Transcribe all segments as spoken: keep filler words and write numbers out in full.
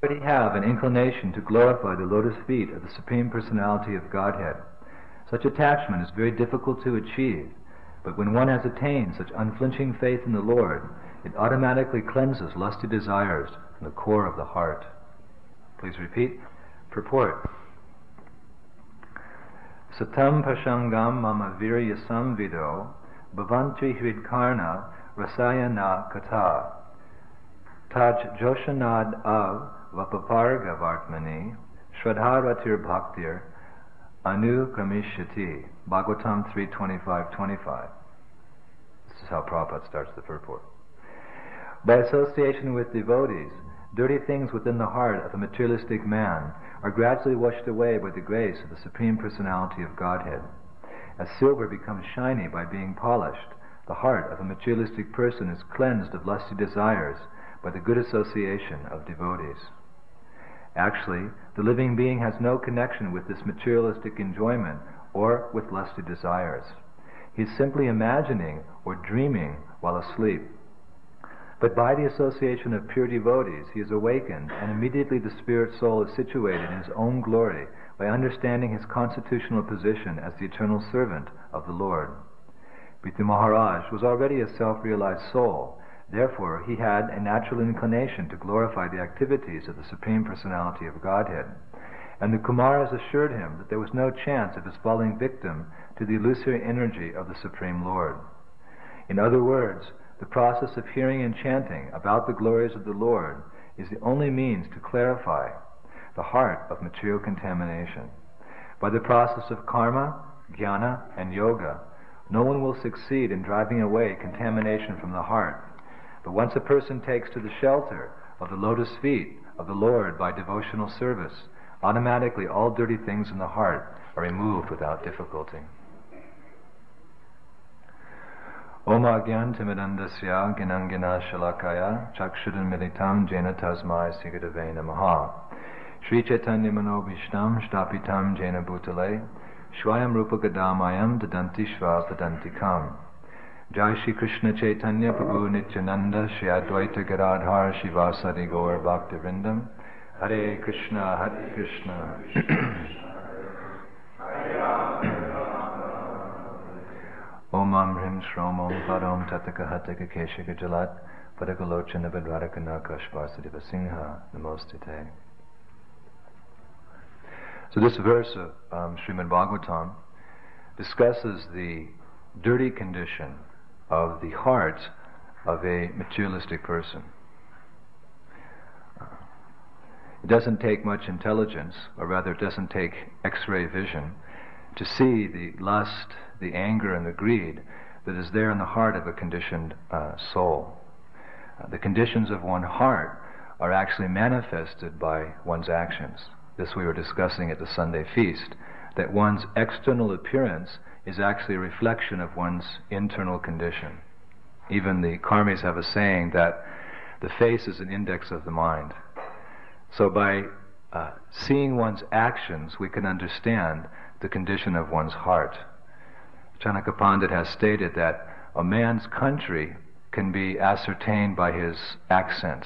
already have an inclination to glorify the lotus feet of the Supreme Personality of Godhead. Such attachment is very difficult to achieve, but when one has attained such unflinching faith in the Lord, it automatically cleanses lusty desires from the core of the heart. Please repeat. Purport. Satam pashangam mama viryasam vido bhavanti hridkarna rasayana kata taj joshanad av vapaparga vartmani shradharatir bhaktir anu kramishyati. Bhagavatam three twenty-five twenty-five. This is how Prabhupada starts the purport. By association with devotees, dirty things within the heart of a materialistic man are gradually washed away by the grace of the Supreme Personality of Godhead. As silver becomes shiny by being polished, the heart of a materialistic person is cleansed of lusty desires by the good association of devotees. Actually, the living being has no connection with this materialistic enjoyment or with lusty desires. He is simply imagining or dreaming while asleep. But by the association of pure devotees, he is awakened, and immediately the spirit soul is situated in his own glory by understanding his constitutional position as the eternal servant of the Lord. Prithu Maharaj was already a self-realized soul. Therefore, he had a natural inclination to glorify the activities of the Supreme Personality of Godhead. And the Kumaras assured him that there was no chance of his falling victim to the illusory energy of the Supreme Lord. In other words, the process of hearing and chanting about the glories of the Lord is the only means to clarify the heart of material contamination. By the process of karma, jnana, and yoga, no one will succeed in driving away contamination from the heart. But once a person takes to the shelter of the lotus feet of the Lord by devotional service, automatically all dirty things in the heart are removed without difficulty. Om agyan timidandasya ginangina shalakaya chakshudan militam jena tasmai sigadave namaha Shri Chaitanya manobhishtam shtapitam jena bhutale shvayam rupa gadamayam dadanti shva padantikam. Jai Shri Krishna Chaitanya Prabhu Nityananda Shri Advaita Gadadhar Shivasari Gaur Bhaktivinoda Hare Krishna Hare Krishna Om Am Hrim Shrom Om Padom Tataka Hataka Keshika Jalat Padakalochana Badradaka Narkashvasadeva Singha Namostite. So this verse of um, Srimad Bhagavatam discusses the dirty condition of the heart of a materialistic person. Uh, it doesn't take much intelligence, or rather it doesn't take X-ray vision, to see the lust, the anger, and the greed that is there in the heart of a conditioned uh, soul. Uh, the conditions of one heart are actually manifested by one's actions. This we were discussing at the Sunday feast, that one's external appearance is actually a reflection of one's internal condition. Even the karmis have a saying that the face is an index of the mind. So by uh, seeing one's actions, we can understand the condition of one's heart. Chanaka Pandit has stated that a man's country can be ascertained by his accent.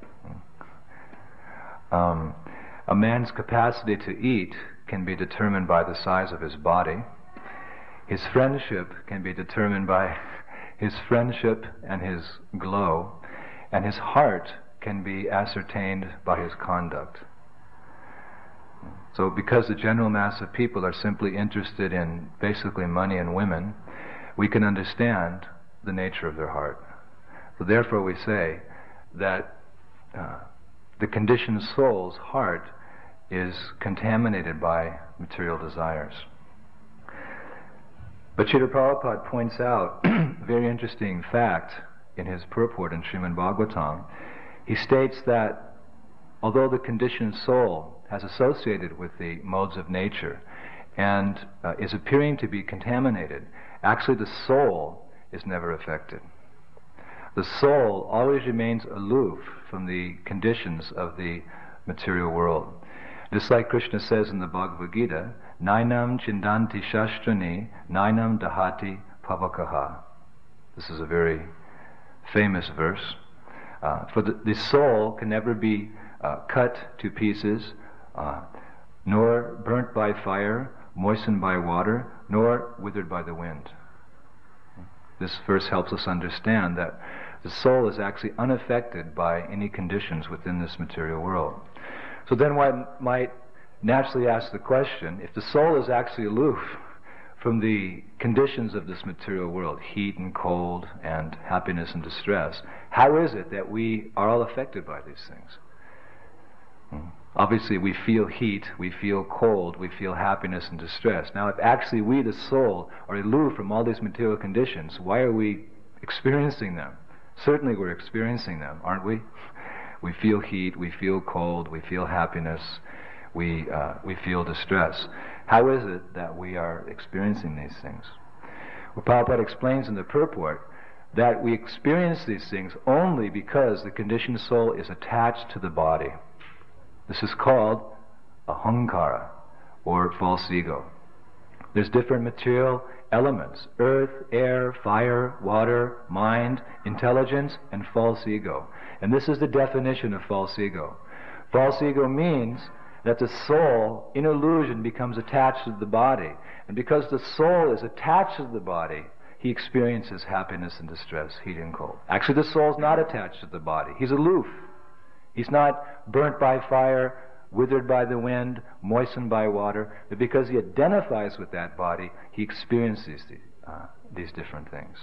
Um, a man's capacity to eat can be determined by the size of his body. His friendship can be determined by his friendship and his glow, and his heart can be ascertained by his conduct. So because the general mass of people are simply interested in basically money and women, we can understand the nature of their heart. So therefore we say that uh, the conditioned soul's heart is contaminated by material desires. But Srila Prabhupada points out a very interesting fact in his purport in Srimad Bhagavatam. He states that although the conditioned soul has associated with the modes of nature and uh, is appearing to be contaminated, actually the soul is never affected. The soul always remains aloof from the conditions of the material world. Just like Krishna says in the Bhagavad Gita, Nainam chindanti shastrani, nainam dahati pavakaha. This is a very famous verse. Uh, for the, the soul can never be uh, cut to pieces, uh, nor burnt by fire, moistened by water, nor withered by the wind. This verse helps us understand that the soul is actually unaffected by any conditions within this material world. So then one might naturally ask the question, if the soul is actually aloof from the conditions of this material world, heat and cold and happiness and distress, how is it that we are all affected by these things? Hmm. Obviously we feel heat, we feel cold, we feel happiness and distress. Now if actually we, the soul, are aloof from all these material conditions, why are we experiencing them? Certainly we're experiencing them, aren't we? We feel heat, we feel cold, we feel happiness, we uh, we feel distress. How is it that we are experiencing these things? Well, Prabhupada explains in the purport that we experience these things only because the conditioned soul is attached to the body. This is called ahankara, or false ego. There's different material elements: earth, air, fire, water, mind, intelligence, and false ego. And this is the definition of false ego. False ego means that the soul, in illusion, becomes attached to the body. And because the soul is attached to the body, he experiences happiness and distress, heat and cold. Actually, the soul's not attached to the body. He's aloof. He's not burnt by fire, withered by the wind, moistened by water. But because he identifies with that body, he experiences these, uh, these different things.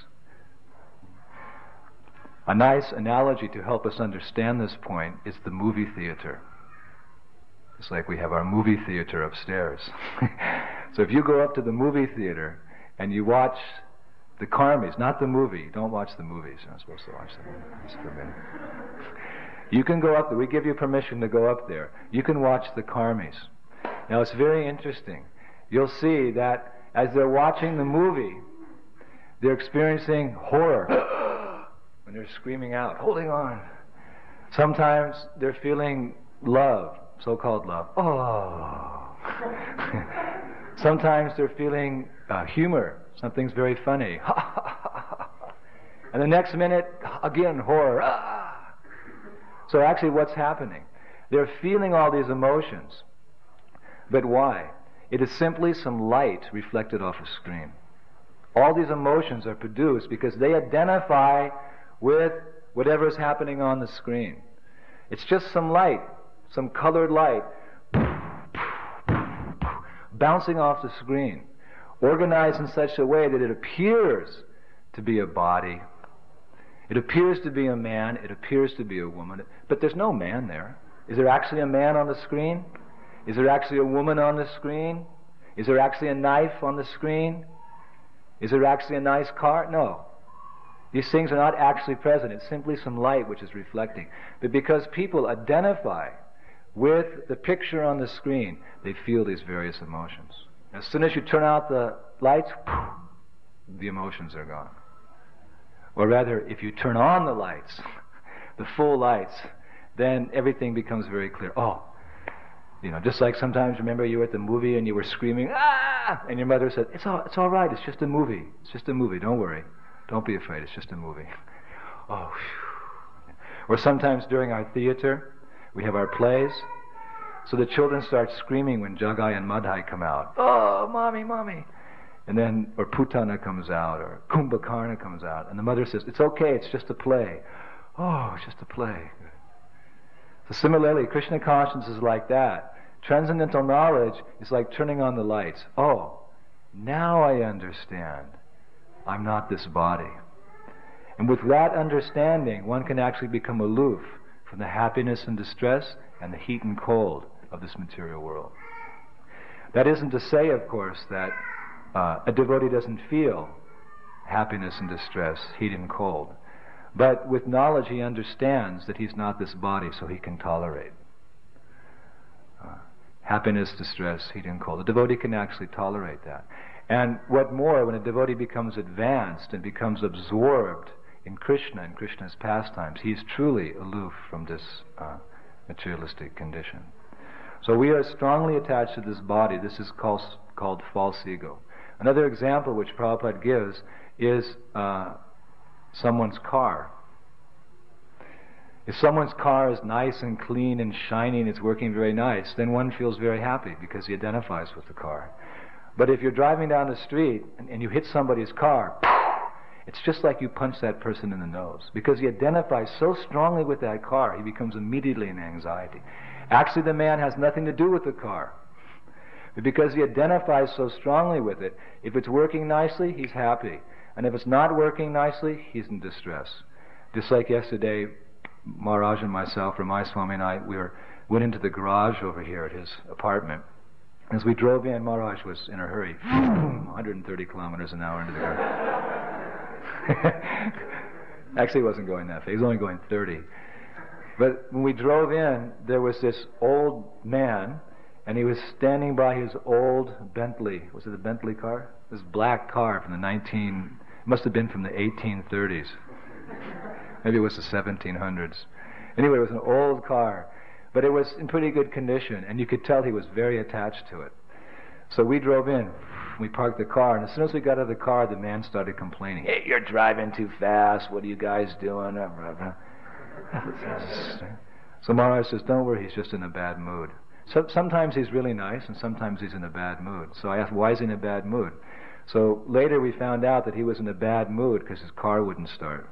A nice analogy to help us understand this point is the movie theater. It's like we have our movie theater upstairs. So if you go up to the movie theater and you watch the Karmis, not the movie, don't watch the movies. You're not supposed to watch them. It's forbidden. You can go up there. We give you permission to go up there. You can watch the Karmis. Now it's very interesting. You'll see that as they're watching the movie, they're experiencing horror. And they're screaming out, holding on. Sometimes they're feeling love, so-called love. Oh. Sometimes they're feeling uh, humor. Something's very funny. And the next minute, again, horror. Ah. So actually what's happening? They're feeling all these emotions. But why? It is simply some light reflected off a screen. All these emotions are produced because they identify with whatever is happening on the screen. It's just some light, some colored light, bouncing off the screen, organized in such a way that it appears to be a body. It appears to be a man, it appears to be a woman, but there's no man there. Is there actually a man on the screen? Is there actually a woman on the screen? Is there actually a knife on the screen? Is there actually a nice car? No. These things are not actually present. It's simply some light which is reflecting. But because people identify with the picture on the screen, they feel these various emotions. As soon as you turn out the lights, the emotions are gone. Or rather, if you turn on the lights, the full lights, then everything becomes very clear. Oh, you know, just like sometimes, remember you were at the movie and you were screaming, ah! And your mother said, it's all, it's all right, it's just a movie. It's just a movie, don't worry. Don't be afraid, it's just a movie. Oh, whew. Or sometimes during our theater, we have our plays. So the children start screaming when Jagai and Madhai come out. Oh, mommy, mommy. And then, or Putana comes out, or Kumbhakarna comes out. And the mother says, it's okay, it's just a play. Oh, it's just a play. So similarly, Krishna consciousness is like that. Transcendental knowledge is like turning on the lights. Oh, now I understand. I'm not this body. And with that understanding, one can actually become aloof from the happiness and distress and the heat and cold of this material world. That isn't to say, of course, that uh, a devotee doesn't feel happiness and distress, heat and cold. But with knowledge he understands that he's not this body, so he can tolerate uh, happiness, distress, heat and cold. A devotee can actually tolerate that. And what more, when a devotee becomes advanced and becomes absorbed in Krishna and Krishna's pastimes, he's truly aloof from this uh, materialistic condition. So we are strongly attached to this body. This is called, called false ego. Another example which Prabhupada gives is uh, someone's car. If someone's car is nice and clean and shiny and it's working very nice, then one feels very happy because he identifies with the car. But if you're driving down the street and, and you hit somebody's car, it's just like you punch that person in the nose. Because he identifies so strongly with that car, he becomes immediately in anxiety. Actually, the man has nothing to do with the car. But because he identifies so strongly with it, if it's working nicely, he's happy. And if it's not working nicely, he's in distress. Just like yesterday, Maharaj and myself, Ramai Swami and I, we were, went into the garage over here at his apartment. As we drove in, Maharaj was in a hurry, one hundred thirty kilometers an hour into the garage. Actually, he wasn't going that fast. He was only going thirty. But when we drove in, there was this old man, and he was standing by his old Bentley. Was it a Bentley car? This black car from the nineteen, must have been from the eighteen thirties. Maybe it was the seventeen hundreds. Anyway, it was an old car, but it was in pretty good condition, and you could tell he was very attached to it. So we drove in, we parked the car, and as soon as we got out of the car, the man started complaining. Hey, you're driving too fast, what are you guys doing? So Maharaj says, don't worry, he's just in a bad mood. So sometimes he's really nice, and sometimes he's in a bad mood. So I asked, why is he in a bad mood? So later we found out that he was in a bad mood because his car wouldn't start.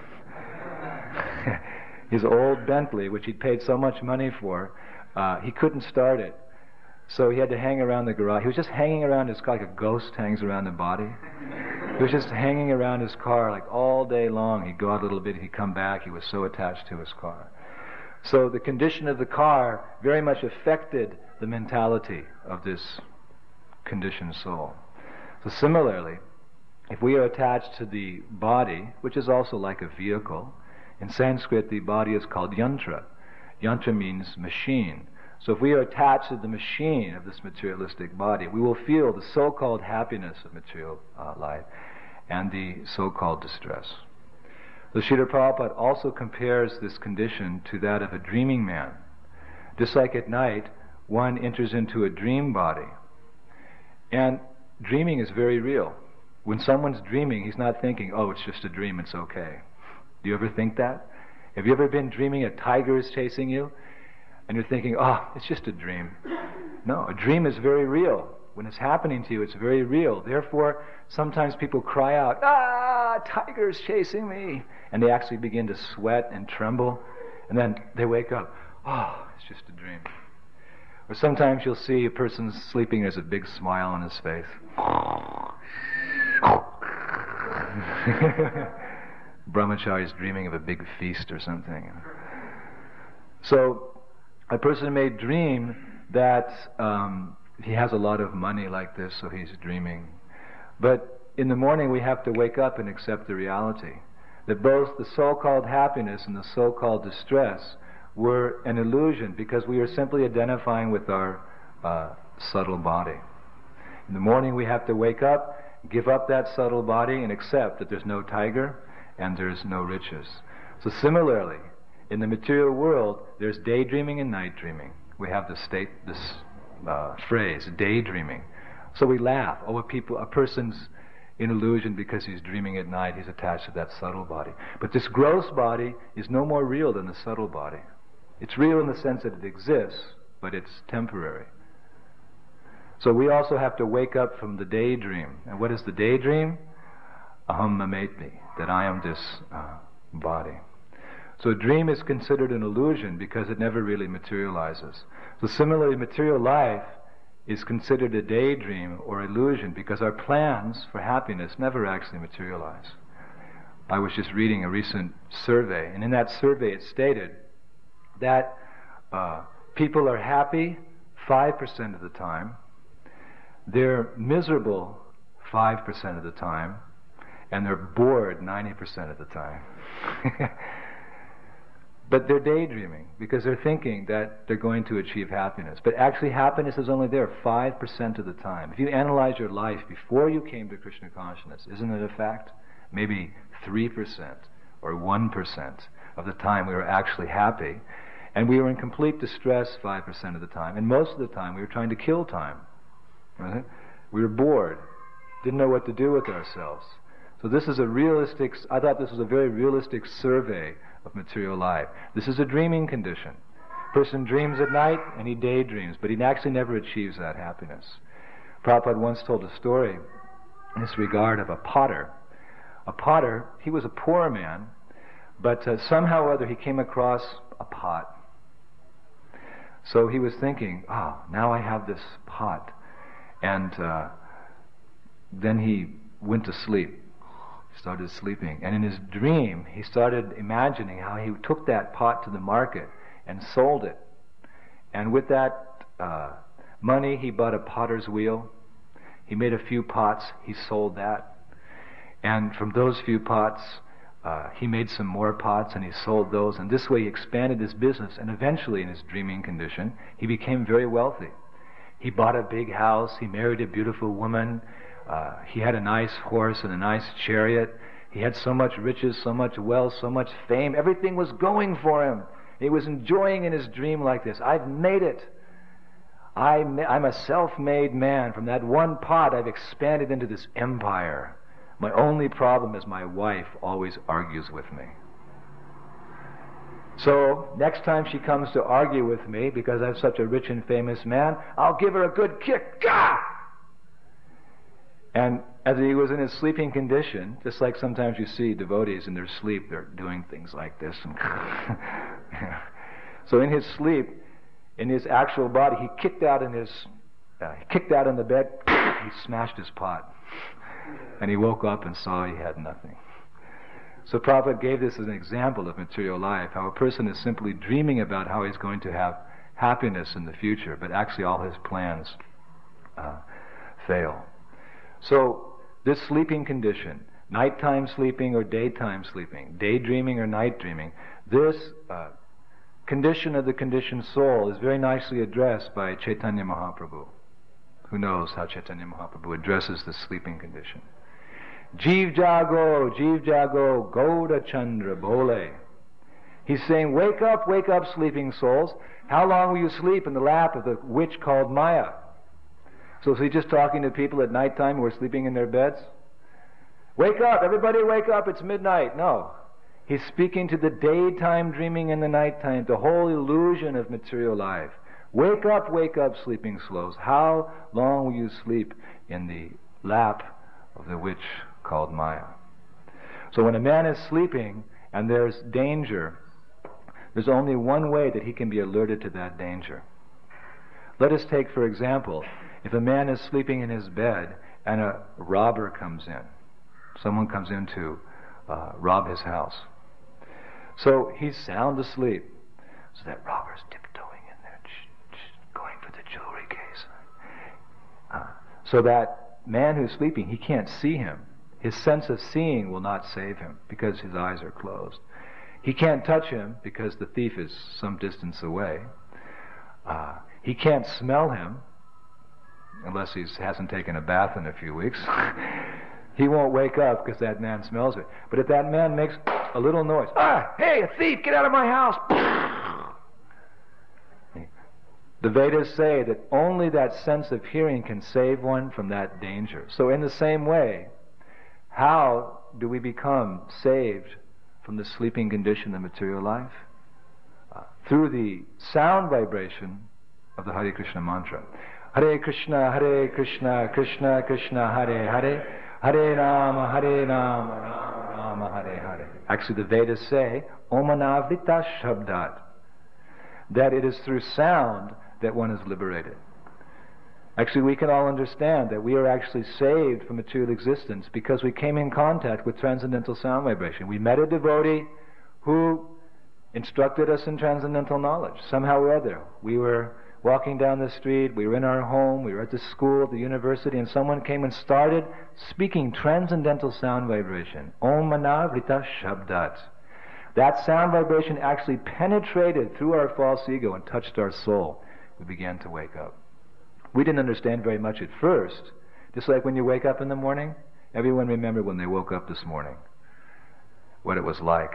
His old Bentley, which he'd paid so much money for, uh, he couldn't start it. So he had to hang around the garage. He was just hanging around his car like a ghost hangs around a body. He was just hanging around his car like all day long. He'd go out a little bit, he'd come back. He was so attached to his car. So the condition of the car very much affected the mentality of this conditioned soul. So similarly, if we are attached to the body, which is also like a vehicle, in Sanskrit the body is called yantra. Yantra means machine. So if we are attached to the machine of this materialistic body, we will feel the so-called happiness of material uh, life and the so-called distress. So Srila Prabhupada also compares this condition to that of a dreaming man. Just like at night, one enters into a dream body. And dreaming is very real. When someone's dreaming, he's not thinking, oh, it's just a dream, it's okay. Do you ever think that? Have you ever been dreaming a tiger is chasing you? And you're thinking, oh, it's just a dream. No, a dream is very real. When it's happening to you, it's very real. Therefore, sometimes people cry out, ah, tiger's chasing me. And they actually begin to sweat and tremble. And then they wake up, oh, it's just a dream. Or sometimes you'll see a person sleeping, there's a big smile on his face. Brahmachari is dreaming of a big feast or something. So, a person may dream that um, he has a lot of money like this, so he's dreaming. But in the morning we have to wake up and accept the reality that both the so-called happiness and the so-called distress were an illusion because we are simply identifying with our uh, subtle body. In the morning we have to wake up, give up that subtle body and accept that there's no tiger and there's no riches. So similarly, in the material world, there's daydreaming and night dreaming. We have this state, this uh, phrase, daydreaming. So we laugh. Oh, a people, a person's in illusion because he's dreaming at night. He's attached to that subtle body. But this gross body is no more real than the subtle body. It's real in the sense that it exists, but it's temporary. So we also have to wake up from the daydream. And what is the daydream? Aham mametmi, that I am this uh, body. So a dream is considered an illusion because it never really materializes. So similarly, material life is considered a daydream or illusion because our plans for happiness never actually materialize. I was just reading a recent survey, and in that survey it stated that uh, people are happy five percent of the time, they're miserable five percent of the time, and they're bored ninety percent of the time. But they're daydreaming because they're thinking that they're going to achieve happiness. But actually happiness is only there five percent of the time. If you analyze your life before you came to Krishna consciousness, isn't it a fact? Maybe three percent or one percent of the time we were actually happy. And we were in complete distress five percent of the time. And most of the time we were trying to kill time. Right? We were bored, didn't know what to do with ourselves. So this is a realistic, I thought this was a very realistic survey of material life. This is a dreaming condition. Person dreams at night and he daydreams, but he actually never achieves that happiness. Prabhupada once told a story in this regard of a potter. A potter, he was a poor man, but uh, somehow or other he came across a pot. So he was thinking, oh, now I have this pot. And uh, then he went to sleep. He started sleeping. And in his dream, he started imagining how he took that pot to the market and sold it. And with that uh, money, he bought a potter's wheel. He made a few pots. He sold that. And from those few pots, uh, he made some more pots and he sold those. And this way he expanded his business. And eventually, in his dreaming condition, he became very wealthy. He bought a big house. He married a beautiful woman. Uh, he had a nice horse and a nice chariot. He had so much riches, so much wealth, so much fame. Everything was going for him. He was enjoying in his dream like this. I've made it. I ma- I'm a self-made man. From that one pot, I've expanded into this empire. My only problem is my wife always argues with me. So, next time she comes to argue with me, because I'm such a rich and famous man, I'll give her a good kick. Gah! And as he was in his sleeping condition, just like sometimes you see devotees in their sleep, they're doing things like this. And so in his sleep, in his actual body, he kicked out in his, uh, he kicked out in the bed, he smashed his pot. And he woke up and saw he had nothing. So Prabhupada gave this as an example of material life, how a person is simply dreaming about how he's going to have happiness in the future, but actually all his plans uh, fail. So this sleeping condition, nighttime sleeping or daytime sleeping, daydreaming or night dreaming, this uh, condition of the conditioned soul is very nicely addressed by Chaitanya Mahaprabhu. Who knows how Chaitanya Mahaprabhu addresses the sleeping condition? Jeev Jago, Jeev Jago, Gauda Chandra Bole. He's saying, wake up, wake up, sleeping souls. How long will you sleep in the lap of the witch called Maya? So is he just talking to people at nighttime who are sleeping in their beds? Wake up, everybody wake up, it's midnight. No. He's speaking to the daytime dreaming and the nighttime, the whole illusion of material life. Wake up, wake up, sleeping souls. How long will you sleep in the lap of the witch called Maya? So when a man is sleeping and there's danger, there's only one way that he can be alerted to that danger. Let us take, for example, if a man is sleeping in his bed and a robber comes in, someone comes in to uh, rob his house. So he's sound asleep. So that robber's tiptoeing in there, going for the jewelry case. Uh, so that man who's sleeping, he can't see him. His sense of seeing will not save him because his eyes are closed. He can't touch him because the thief is some distance away. Uh, he can't smell him unless he hasn't taken a bath in a few weeks. He won't wake up because that man smells it. But if that man makes a little noise, ah, hey, a thief, get out of my house. The Vedas say that only that sense of hearing can save one from that danger. So in the same way, how do we become saved from the sleeping condition of material life? Uh, through the sound vibration of the Hare Krishna mantra. Hare Krishna, Hare Krishna, Krishna Krishna, Hare Hare, Hare Rama, Hare Rama, Rama Rama, Hare Hare. Actually, the Vedas say, Omanavrita Shabdat, that it is through sound that one is liberated. Actually, we can all understand that we are actually saved from material existence because we came in contact with transcendental sound vibration. We met a devotee who instructed us in transcendental knowledge. Somehow or other, we were walking down the street, we were in our home, we were at the school, at the university, and someone came and started speaking transcendental sound vibration. Om Manavrita Shabdat. That sound vibration actually penetrated through our false ego and touched our soul. We began to wake up. We didn't understand very much at first. Just like when you wake up in the morning, everyone remembered when they woke up this morning, what it was like.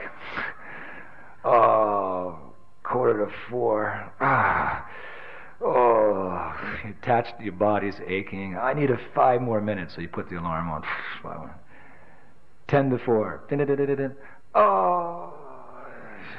Oh, quarter to four. Ah. Oh, attached, your body's aching. I need a five more minutes, so you put the alarm on. Ten to four. Oh,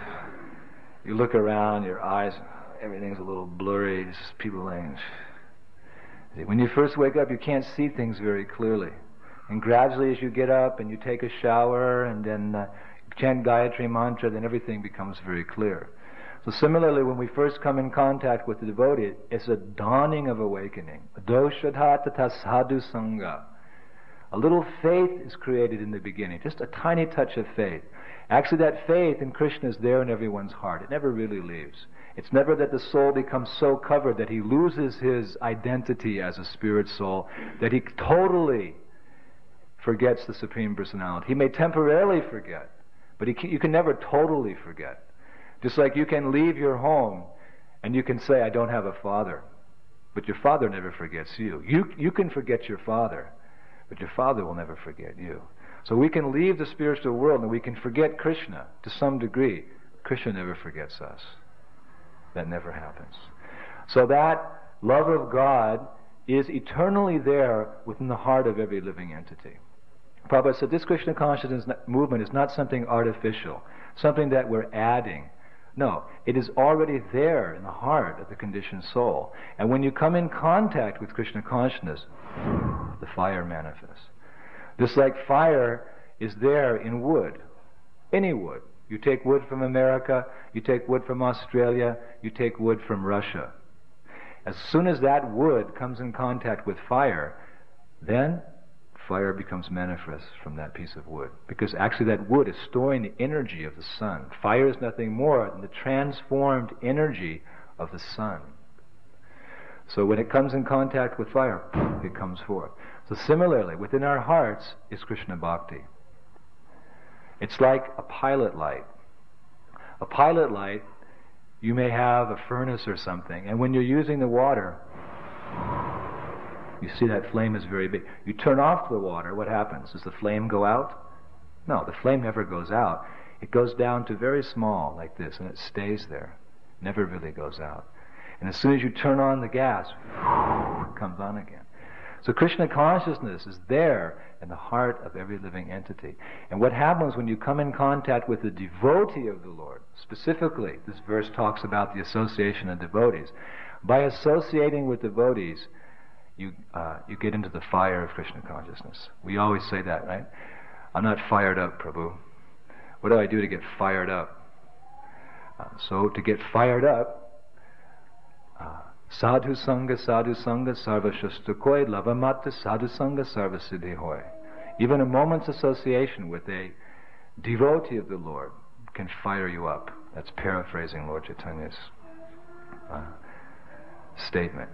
You look around, your eyes, everything's a little blurry, just people laying. When you first wake up, you can't see things very clearly. And gradually as you get up and you take a shower and then uh, chant Gayatri Mantra, then everything becomes very clear. So similarly, when we first come in contact with the devotee, it's a dawning of awakening. Doshadhatata sadhu sangha. A little faith is created in the beginning, just a tiny touch of faith. Actually, that faith in Krishna is there in everyone's heart. It never really leaves. It's never that the soul becomes so covered that he loses his identity as a spirit soul, that he totally forgets the Supreme Personality. He may temporarily forget, but he can, you can never totally forget. Just like you can leave your home and you can say, I don't have a father, but your father never forgets you. You, you can forget your father, but your father will never forget you. So we can leave the spiritual world and we can forget Krishna to some degree. Krishna never forgets us. That never happens. So that love of God is eternally there within the heart of every living entity. Prabhupada said this Krishna consciousness movement is not something artificial, something that we're adding. No, it is already there in the heart of the conditioned soul. And when you come in contact with Krishna consciousness, the fire manifests. Just like fire is there in wood, any wood. You take wood from America, you take wood from Australia, you take wood from Russia. As soon as that wood comes in contact with fire, then fire becomes manifest from that piece of wood. Because actually that wood is storing the energy of the sun. Fire is nothing more than the transformed energy of the sun. So when it comes in contact with fire, it comes forth. So similarly, within our hearts is Krishna Bhakti. It's like a pilot light. A pilot light, you may have a furnace or something, and when you're using the water, you see that flame is very big. You turn off the water, what happens? Does the flame go out? No, the flame never goes out. It goes down to very small, like this, and it stays there. Never really goes out. And as soon as you turn on the gas, it comes on again. So Krishna consciousness is there in the heart of every living entity. And what happens when you come in contact with the devotee of the Lord, specifically, this verse talks about the association of devotees. By associating with devotees, you uh, you get into the fire of Krishna consciousness. We always say that, right? I'm not fired up, Prabhu. What do I do to get fired up? Uh, so to get fired up, uh, sadhu sangha, sadhu sangha, sarva shastakoi, lavamata sadhu sangha, sarva siddhi hoy. Even a moment's association with a devotee of the Lord can fire you up. That's paraphrasing Lord Chaitanya's uh, statement.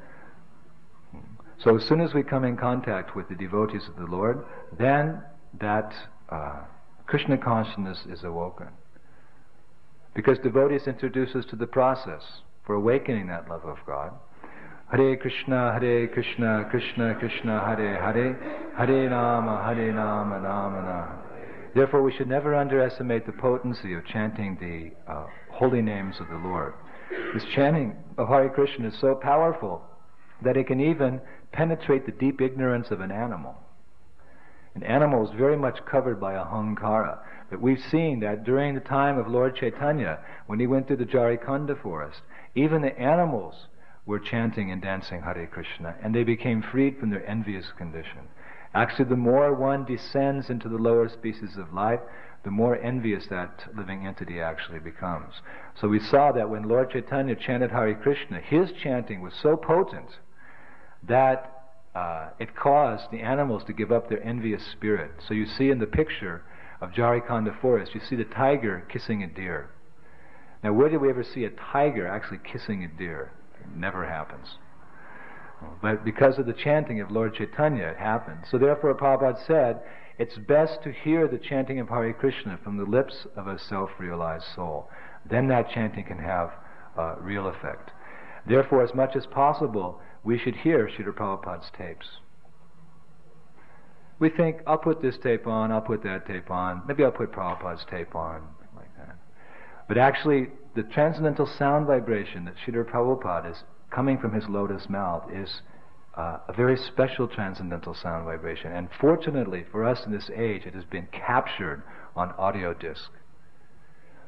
So as soon as we come in contact with the devotees of the Lord, then that uh, Krishna consciousness is awoken. Because devotees introduce us to the process for awakening that love of God. Hare Krishna, Hare Krishna, Krishna Krishna, Hare Hare, Hare Rama, Hare Rama, Rama Rama. Therefore we should never underestimate the potency of chanting the uh, holy names of the Lord. This chanting of Hare Krishna is so powerful that it can even penetrate the deep ignorance of an animal. An animal is very much covered by ahankara. But we've seen that during the time of Lord Chaitanya, when he went through the Jarikhanda forest, even the animals were chanting and dancing Hare Krishna, and they became freed from their envious condition. Actually, the more one descends into the lower species of life, the more envious that living entity actually becomes. So we saw that when Lord Chaitanya chanted Hare Krishna, his chanting was so potent that uh, it caused the animals to give up their envious spirit. So you see in the picture of Jarikhanda forest, you see the tiger kissing a deer. Now where did we ever see a tiger actually kissing a deer? It never happens. But because of the chanting of Lord Chaitanya, it happened. So therefore Prabhupada said, it's best to hear the chanting of Hare Krishna from the lips of a self-realized soul. Then that chanting can have uh, real effect. Therefore, as much as possible, we should hear Srila Prabhupada's tapes. We think, I'll put this tape on, I'll put that tape on, maybe I'll put Prabhupada's tape on, like that. But actually, the transcendental sound vibration that Srila Prabhupada is coming from his lotus mouth is uh, a very special transcendental sound vibration. And fortunately for us in this age, it has been captured on audio disc.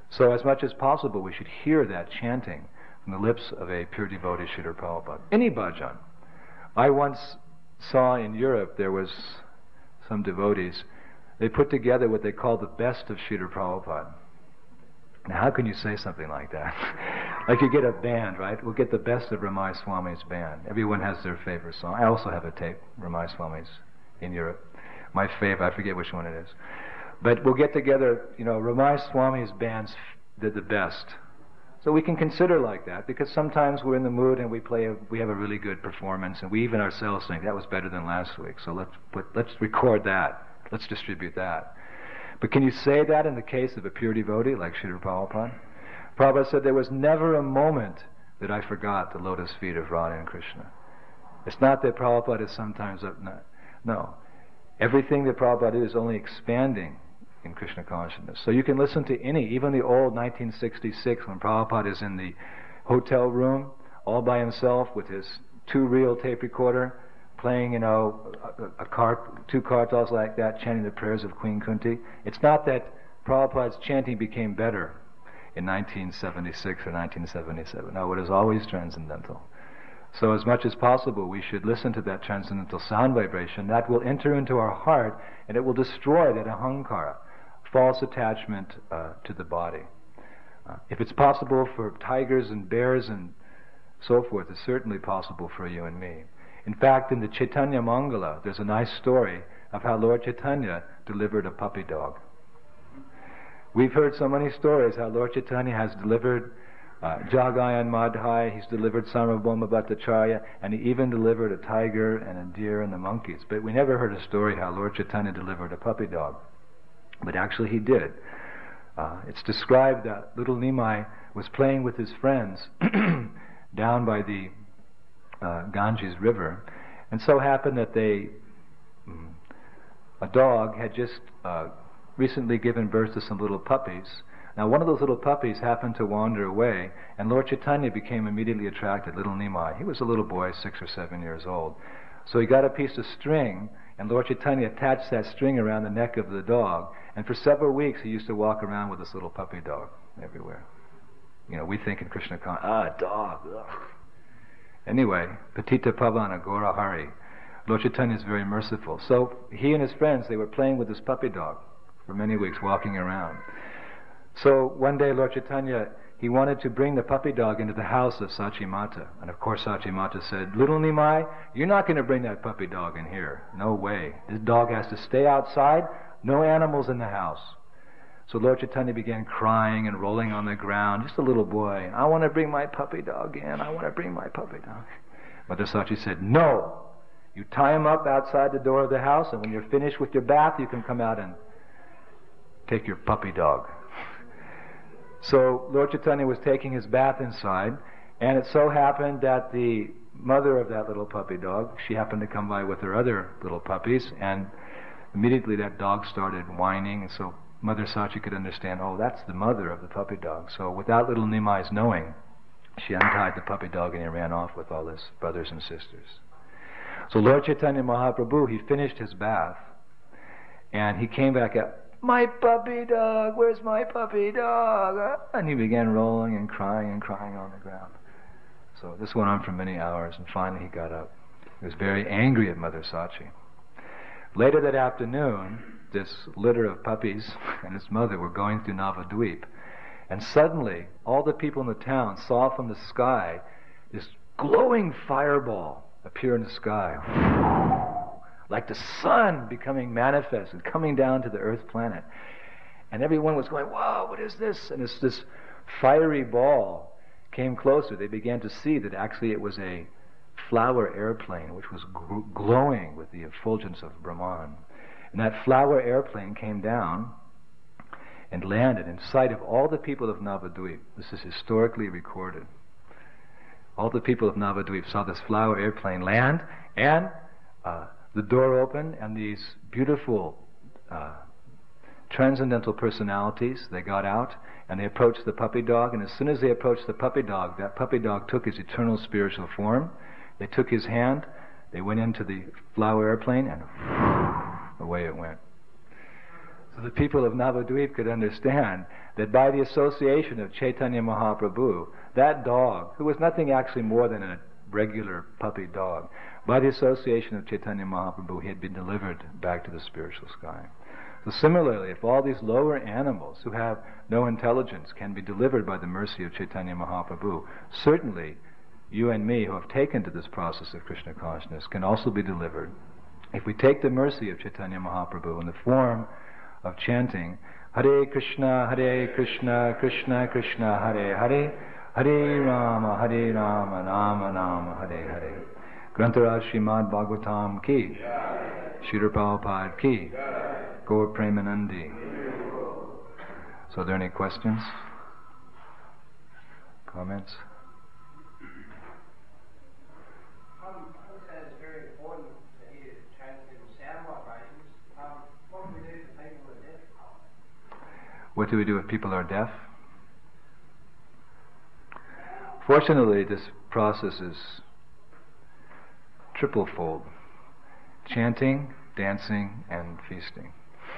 So as much as possible, we should hear that chanting from the lips of a pure devotee, Srila Prabhupada. Any bhajan. I once saw in Europe, there was some devotees, they put together what they call the best of Srila Prabhupada. Now how can you say something like that? Like you get a band, right? We'll get the best of Ramai Swami's band. Everyone has their favorite song. I also have a tape, Ramai Swami's in Europe. My favorite, I forget which one it is. But we'll get together, you know, Ramai Swami's bands did the best. So we can consider like that, because sometimes we're in the mood and we play, a, we have a really good performance, and we even ourselves think that was better than last week. So let's put, let's record that. Let's distribute that. But can you say that in the case of a pure devotee like Srila Prabhupada? Prabhupada said there was never a moment that I forgot the lotus feet of Radha and Krishna. It's not that Prabhupada is sometimes up. No. no. Everything that Prabhupada did is only expanding in Krishna consciousness. So you can listen to any, even the old nineteen sixty-six, when Prabhupada is in the hotel room all by himself with his two-reel tape recorder, playing, you know, a, a cart, two kartals like that, chanting the prayers of Queen Kunti. It's not that Prabhupada's chanting became better in nineteen seventy-six or nineteen seventy-seven. No, it is always transcendental. So as much as possible, we should listen to that transcendental sound vibration. That will enter into our heart, and it will destroy that ahankara, false attachment uh, to the body. Uh, if it's possible for tigers and bears and so forth, it's certainly possible for you and me. In fact, in the Chaitanya Mangala, there's a nice story of how Lord Chaitanya delivered a puppy dog. We've heard so many stories how Lord Chaitanya has delivered uh, Jagayan Madhai, he's delivered Sarvabhauma Bhattacharya, and he even delivered a tiger and a deer and the monkeys. But we never heard a story how Lord Chaitanya delivered a puppy dog. But actually he did. Uh, it's described that little Nimai was playing with his friends down by the uh, Ganges River, and so happened that they, mm, a dog had just uh, recently given birth to some little puppies. Now one of those little puppies happened to wander away, and Lord Chaitanya became immediately attracted, little Nimai. He was a little boy, six or seven years old. So he got a piece of string, and Lord Chaitanya attached that string around the neck of the dog, and for several weeks he used to walk around with this little puppy dog everywhere. You know, we think in Krishna consciousness, ah, dog, ugh. Anyway, Patita Pavana Gora Hari. Lord Chaitanya is very merciful. So he and his friends, they were playing with this puppy dog for many weeks, walking around. So one day Lord Chaitanya, he wanted to bring the puppy dog into the house of Sachi Mata. And of course Sachi Mata said, little Nimai, you're not going to bring that puppy dog in here. No way. This dog has to stay outside. No animals in the house. So Lord Chaitanya began crying and rolling on the ground, just a little boy. I want to bring my puppy dog in. I want to bring my puppy dog. Mother Sachi said, no. You tie him up outside the door of the house, and when you're finished with your bath, you can come out and take your puppy dog. So Lord Chaitanya was taking his bath inside, and it so happened that the mother of that little puppy dog, she happened to come by with her other little puppies, and immediately that dog started whining, and so Mother Sachi could understand, oh, that's the mother of the puppy dog. So without little Nimai's knowing, she untied the puppy dog and he ran off with all his brothers and sisters. So Lord Chaitanya Mahaprabhu, he finished his bath, and he came back up, my puppy dog, where's my puppy dog? And he began rolling and crying and crying on the ground. So this went on for many hours, and finally he got up. He was very angry at Mother Sachi. Later that afternoon, this litter of puppies and his mother were going through Navadvip, and suddenly all the people in the town saw from the sky this glowing fireball appear in the sky, like the sun becoming manifest and coming down to the earth planet. And everyone was going, whoa, what is this? And this, this fiery ball came closer. They began to see that actually it was a flower airplane which was gl- glowing with the effulgence of Brahman. And that flower airplane came down and landed in sight of all the people of Navadvip. This is historically recorded. All the people of Navadvip saw this flower airplane land, and uh, the door opened, and these beautiful uh, transcendental personalities, they got out, and they approached the puppy dog, and as soon as they approached the puppy dog, that puppy dog took his eternal spiritual form. They took his hand, they went into the flower airplane, and away it went. So the people of Navadvip could understand that by the association of Chaitanya Mahaprabhu, that dog, who was nothing actually more than a regular puppy dog, by the association of Chaitanya Mahaprabhu, he had been delivered back to the spiritual sky. So similarly, if all these lower animals who have no intelligence can be delivered by the mercy of Chaitanya Mahaprabhu, certainly you and me who have taken to this process of Krishna consciousness can also be delivered if we take the mercy of Chaitanya Mahaprabhu in the form of chanting Hare Krishna, Hare Krishna, Krishna Krishna, Hare Hare, Hare Rama, Hare Rama, Rama Rama, Hare Hare. Grantaraj Srimad Bhagavatam ki, Srila Prabhupada ki, Gaur Premanandi. So are there any questions? Comments? What do we do if people are deaf? Fortunately, this process is triple-fold. Chanting, dancing, and feasting.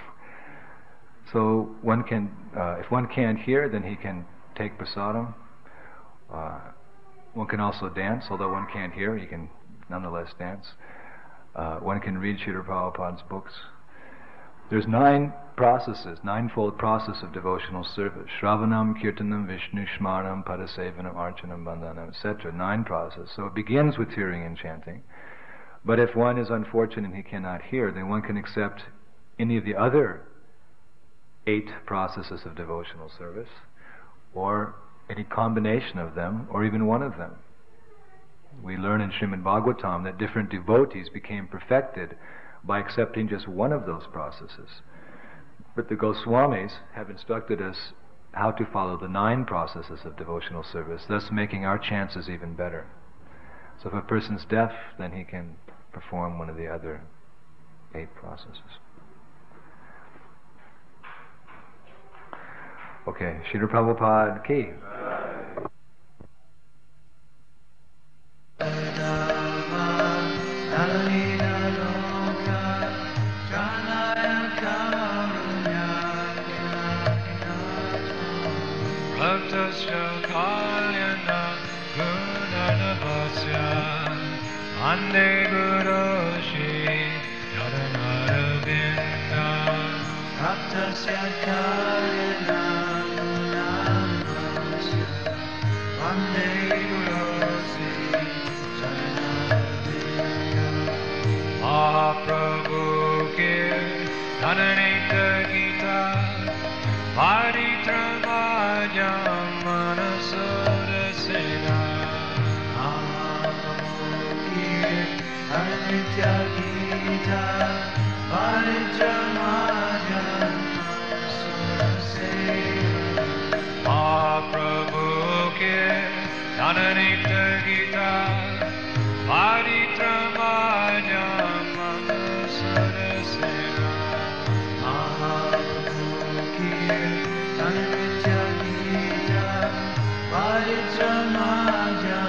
So one can, uh, if one can't hear, then he can take prasadam. Uh, one can also dance, although one can't hear, he can nonetheless dance. Uh, one can read Srila Prabhupada's books. There's nine processes, ninefold process of devotional service. Shravanam, Kirtanam, Vishnu, Shmaram, Padasevanam, Archanam, Bandhanam, et cetera. Nine processes. So it begins with hearing and chanting. But if one is unfortunate and he cannot hear, then one can accept any of the other eight processes of devotional service, or any combination of them, or even one of them. We learn in Srimad Bhagavatam that different devotees became perfected by accepting just one of those processes. But the Goswamis have instructed us how to follow the nine processes of devotional service, thus making our chances even better. So if a person's deaf, then he can perform one of the other eight processes. Okay, Srila Prabhupada ki. Ande Guru Shri Charanaravinda Bhaktasya Kalyana Gunanasya Ande Guru Shri Charanaravinda Mahaprabhu ke Dhananita Gita Paritramaja Manasura Sena Nitya Gita Parijamaya Surasena Mahaprabhu ke Dhananita Gita Parijamaya Surasena Mahaprabhu ke Dhananita Gita Parijamaya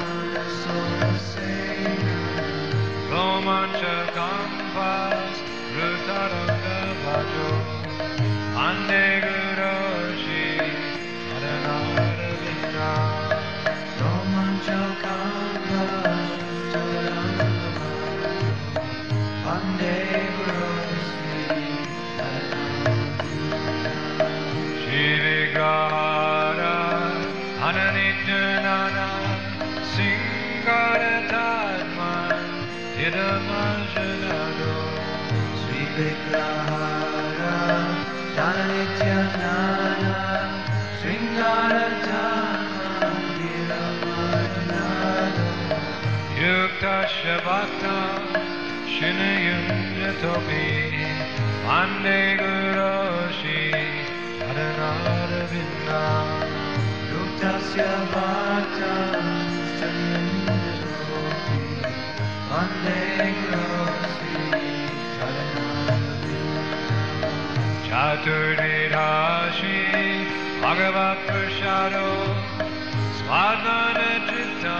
Surasena Romancha Kampas Rutaranga Bhajo Ande Guru Shri Charanaravinda Romancha Kampas Rutaranga Bhajo Ande Guru Shri Charanaravinda Shri Vigrahara Ananityanana Singharatman Idamajanado Sri Vigrahara Dhananityanana Sringaratana Idamajanado Yukta Shabhakta Shinayunjatopi Ande Guru Shri Charanaravinda Yukta Shabhakta Shinayunjatopi Ande Guru Shri Charanaravinda Chaturvirashi Bhagavat Prasado Swadhana Chitta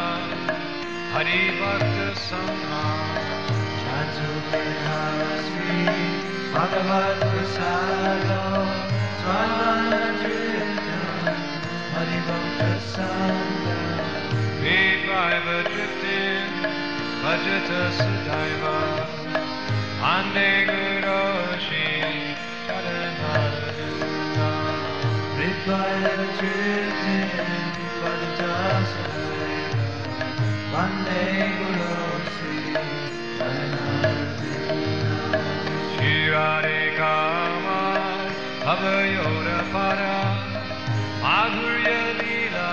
Hari Bhakta Sangha Chaturvirashi Bhagavad Prasado Swadvanadritam Haribhakta Sangha Reviva drifting Bhajata Sadaiva Ande Guru Shri Charanarada Reviva drifting Bhajata Sadaiva Ande Guru Shri Charanarada Shirare Kama Abhayoda Para Madhurya Leela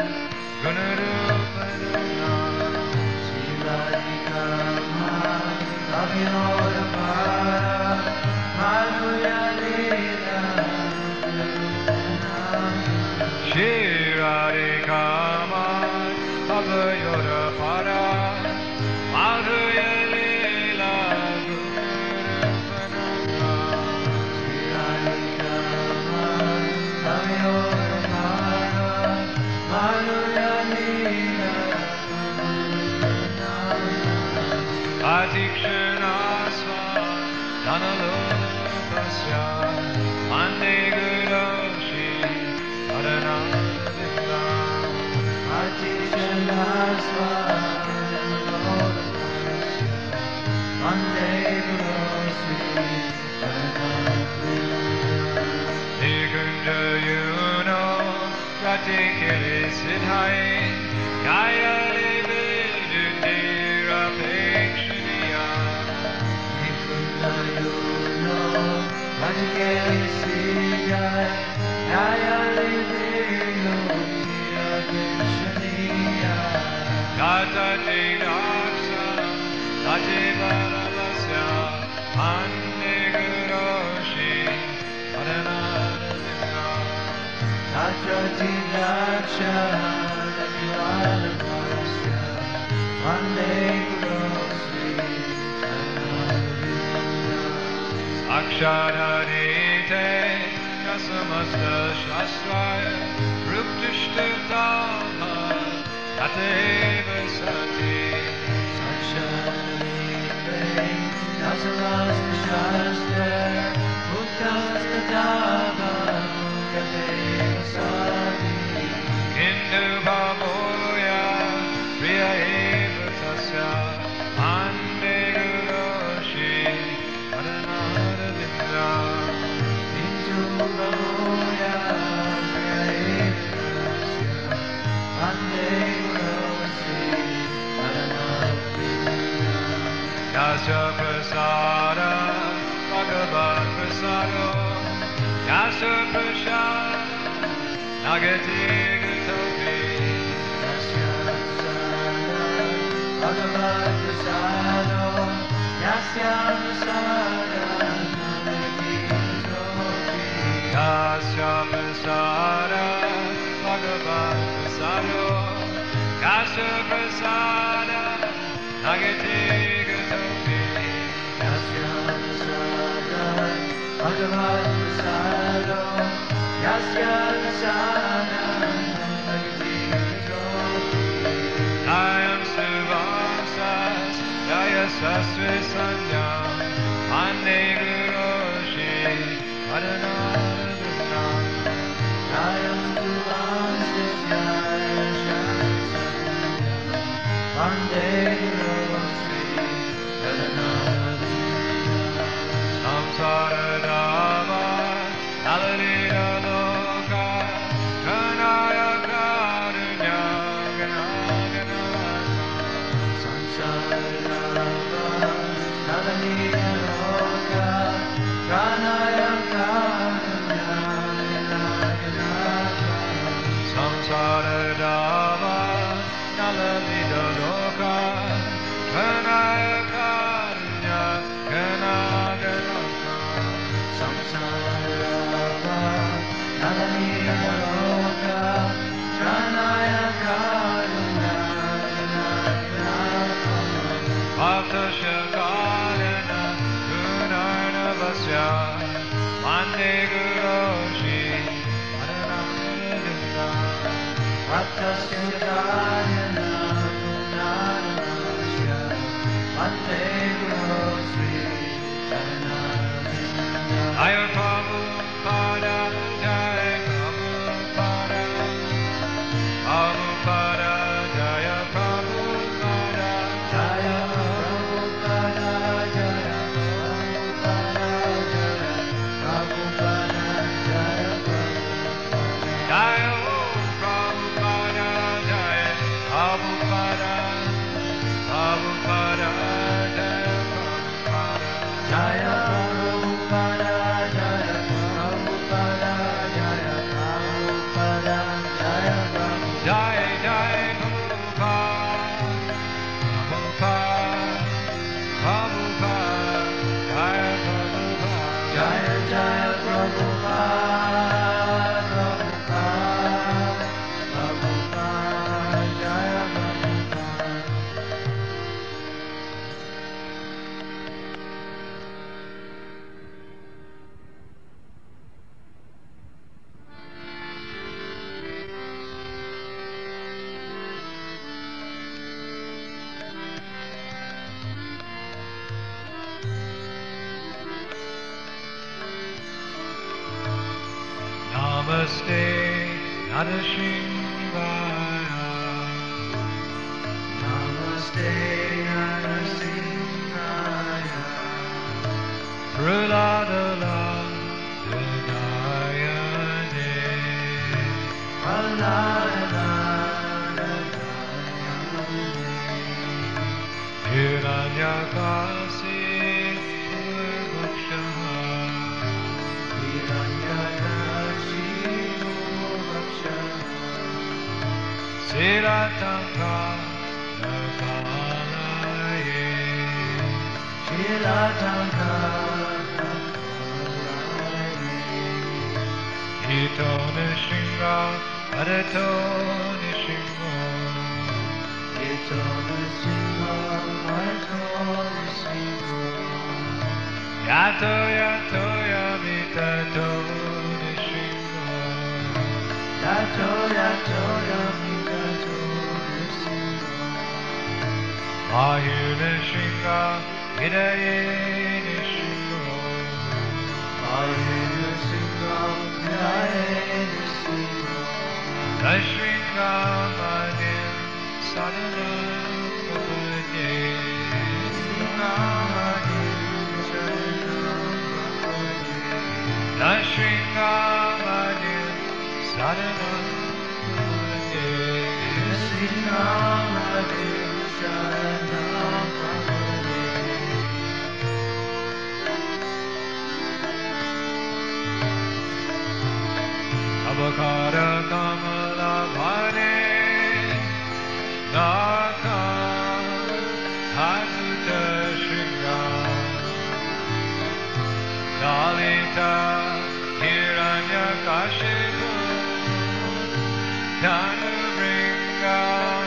Gunarupanuna Shirare Kama Abhayoda Para Madhurya Leela Gunarupanuna Shirare Kama Abhayoda Para Madhurya Atikshanasva Dhanalopasya Ande Guru Shri Paranavita Atikshanasva Dhanalopasya Ande Guru Shri Paranavita Nikunja Yuno Ratikiri Siddhai Gaya Gata te daksa, tate varavasya, ande guru shri paranadika. Gata te daksa, tate varavasya, ande guru shri paranadika. Akshararite, yasamasta shastraya, ruptishtadama. Ateva sati Saksharite Nasamasta Shastra Muktastadava Ateva sati Kindu Bhavoya Priya eva tasya Ande Guru Shri Paranadavindra Kindu Bhavoya Priya eva tasya Ande Yasya prasada Bhagavad prasado Yasya prasada Nagati gatopi Yasya prasada Bhagavad prasado Yasya prasada Nagati gatopi Yasya prasada Bhagavad prasado Yasya prasada Nagati Bhagavad Prasado Yasya Prasada Nagati Gatopi Nayam Suvamsas Jaya Sasri Sanyam Ande Guru Shri Paranadavina Nayam Suvamsas Jaya Sasri Sanyam Ande Guru Shri Paranadavina Samsara Nalalita Loka Kanaya Karunya Gana Gana Samsara Nalalita Loka Kanaya Karunya Gana Gana Samsara Dava Nalalita Loka Kanaya Karunya Gana Gana Bhakta Shakarana Gunarna Vasya Mande Guru Shri Paranadavina Bhakta Shakarana Gunarna Vasya Mande Guru Shri Paranadavina Narasimhaya. Namaste Narasimhaya. Praladala Dayane. Praladala Hiranyakasi Bhakshaha. Hiranyakasi Bhakshaha. Siratanga Nakalaye. Siratanga Hito Nishinga Harato Nishinga. Hito Nishinga Harato Nishinga. Yato Yato Yamitato Nishinga. Yato Yato Yamitato Nishinga. Mayu Nishinga Hidaye Nishinga. Mayu Nishinga Hidaye Nishinga. Nashringa Manim Sadhana Prabhade. Nashringa Manim Sadhana Prabhade. Nashringa Manim Sadhana Prabhade. Abhakara Kamala Bhare Naka Hanuta Shringa. Lalita Hiranyakashipu Dhanavringa.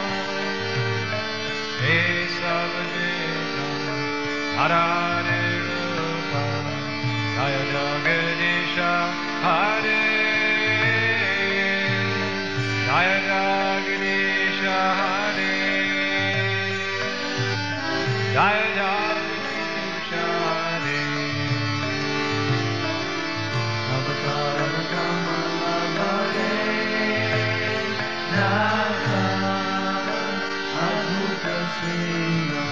Esavadita Harare Rupa Jaya Jagadisha Hare. Jaya Jagadisha Hare. Jaya Jagadisha Hare. Abhakara Kamala Bhare Naka Adhuta Shringa.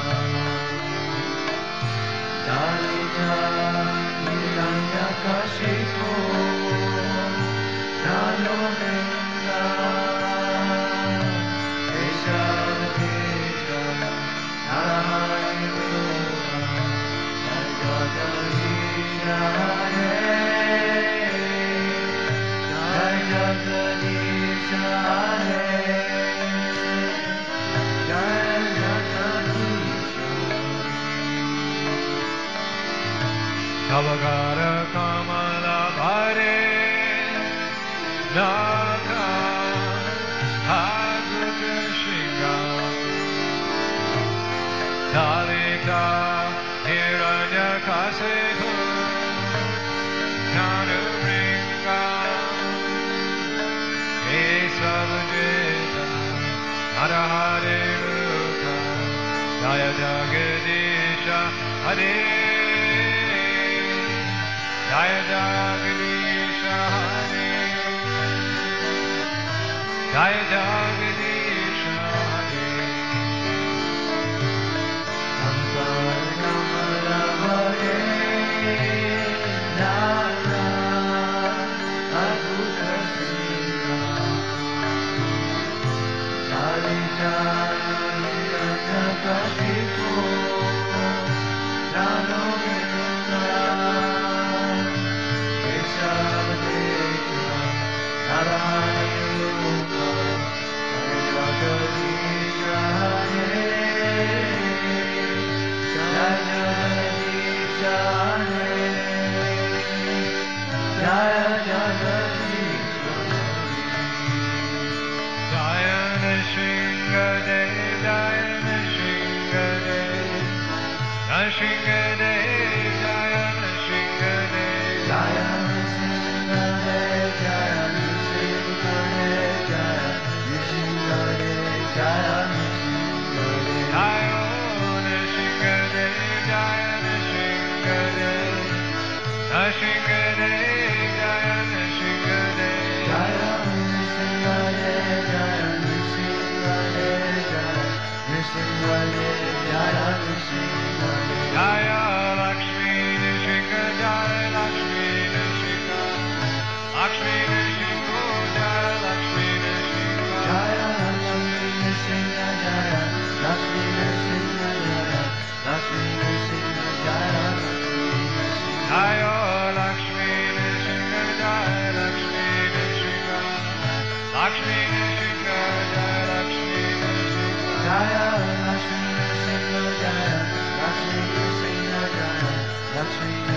Dalita Hiranyakashipu Dhanavringa. Eshavadita Narahari Rupa Jagadisha Hare. Jagadisha Hare. Jagadisha. Abhakara Kamala Bhare Naka Adhuta Shringa. Dalita Hiranyakasipu Dhanavringa. Esavadita Narahari Rupa Jaya Jagadisha Hare. Jaya Jagadisha Hare. Jaya Jagadisha Hare. Abhakara Kamala Bhare Naka Adhuta Shringa. Dalita Hiranyakashipu Dhanavringa. Eshavadita Narahari Rupa Jagadisha Hare. Jagadisha Hare. Jaya Jagadisha Hare. Jaya Nrsimhade, Jaya Nrsimhade. Nrsimhade, Jaya Nrsimhade. Jaya Nrsimhade, Jaya Nrsimhade, Jaya Nrsimhade, Jaya Nrsimhade. Jaya Nrsimhade, Jaya Nrsimhade. Nrsimhade, Jaya Nrsimhade. Jaya Nrsimhade. Lakshmi